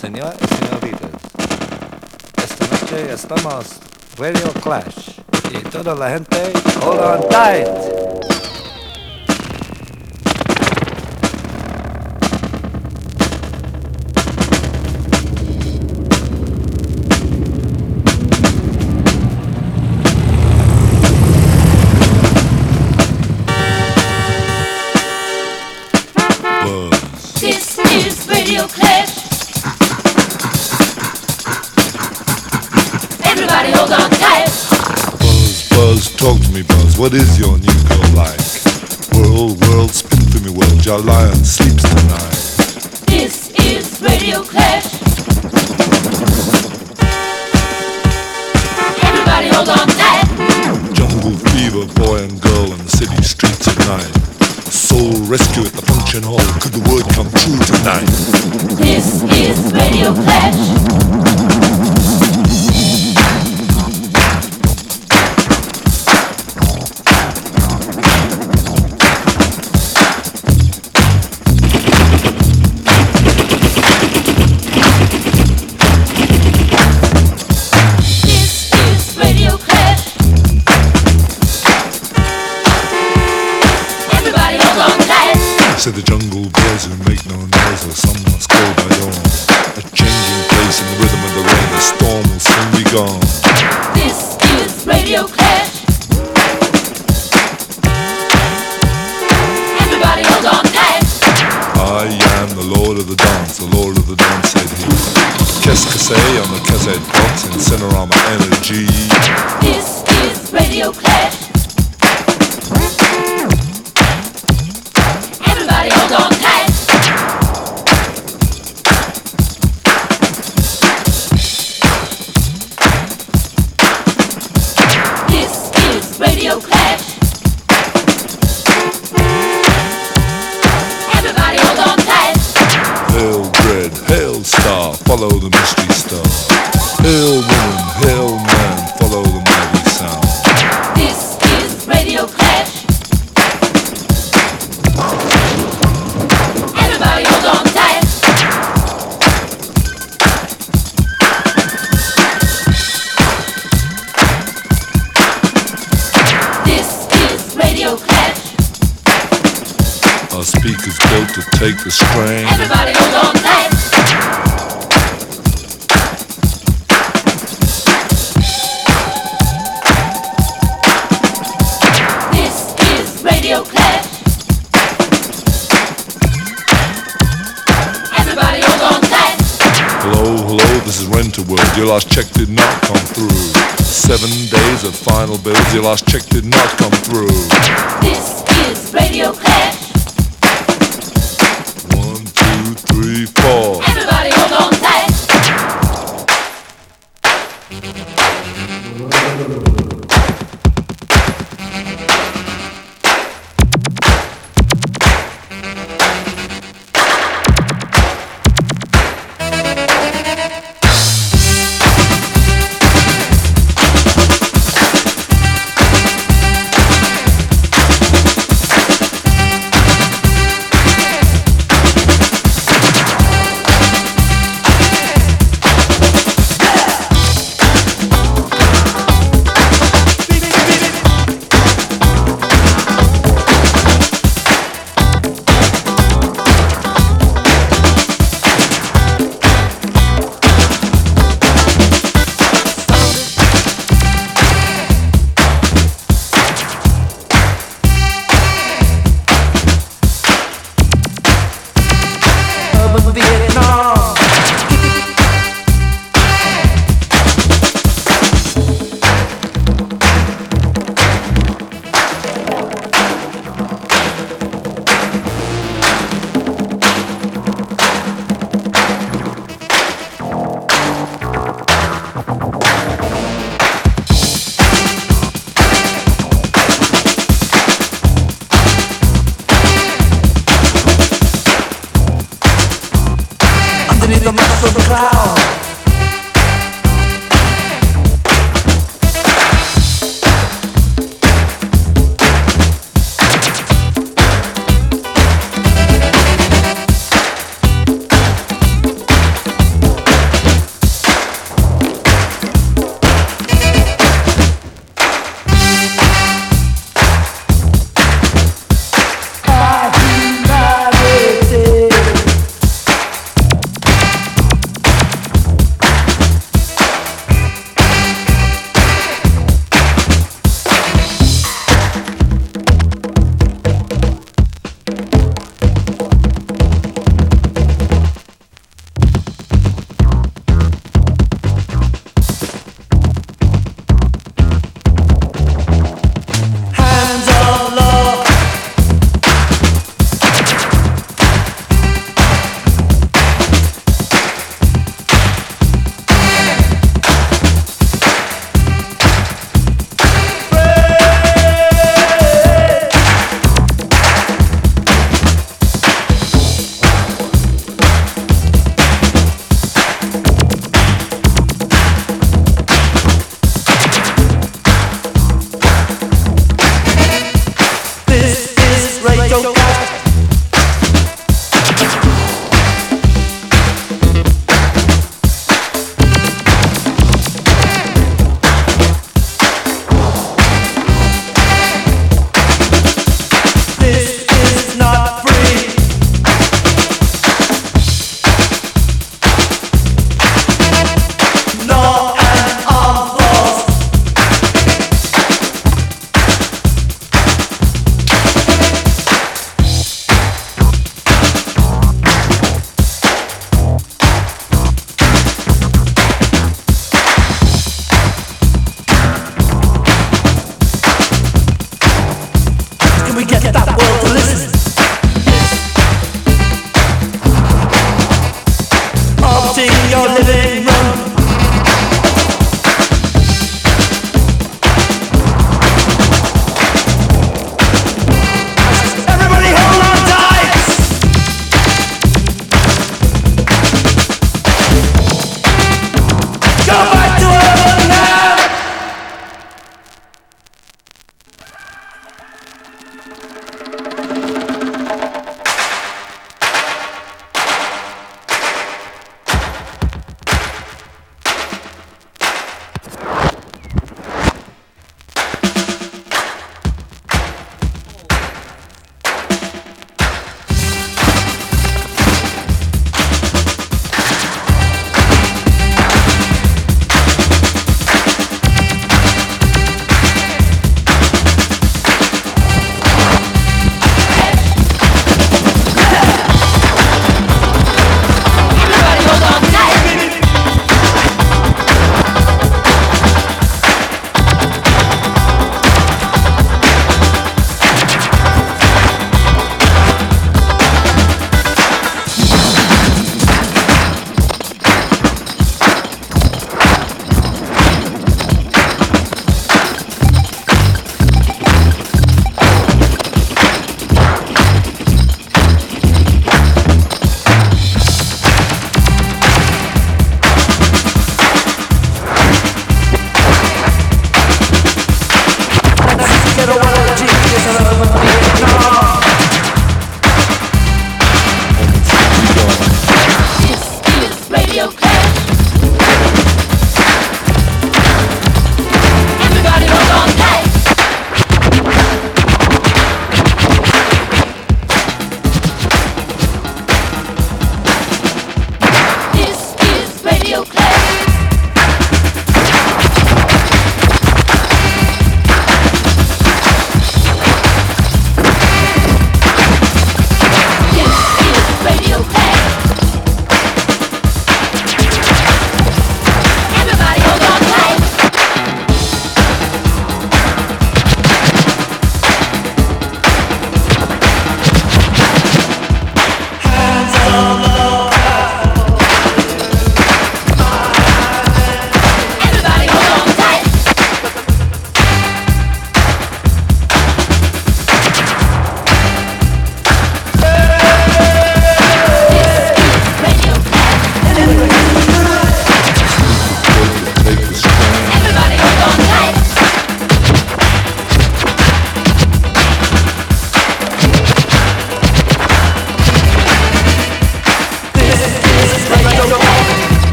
señoras y señoritas. Esta noche estamos Radio Clash y toda la gente hold on tight. This is Radio Clash. Everybody hold on tight. Buzz, Buzz, talk to me, Buzz. What is your new girl like? World, spin for me, world. Your lion sleeps tonight. This is Radio Clash. Everybody hold on tight. Jungle fever, boy and girl in the city streets at night. Soul rescue at the function hall. Could the word come true tonight? This is Radio Clash. Say the jungle boys who make no noise, or some must go by dawn. A changing place in the rhythm of the rain, the storm will soon be gone. This is Radio Clash. Everybody hold on tight. I am the lord of the dance, the lord of the dance, said he. Qu'est-ce que c'est on the cassette box in Cinerama Energy. This is Radio Clash. Everybody hold on tight. This is Radio Clash. Everybody hold on tight. Hail dread, hail star, follow the mystery star. Hail woman, hail man, follow the mighty sound. This is Radio Clash. Everybody hold on tight. This is Radio Clash. Our speakers built to take the strain. Everybody hold on tight. This is Radio Clash. Everybody hold on tight. Hello, this is Renter World. Your last check did not come through. 7 days of final bills, your last check did not come through. This is Radio Clash. 1, 2, 3, 4. Everybody hold on tight. get that world to live.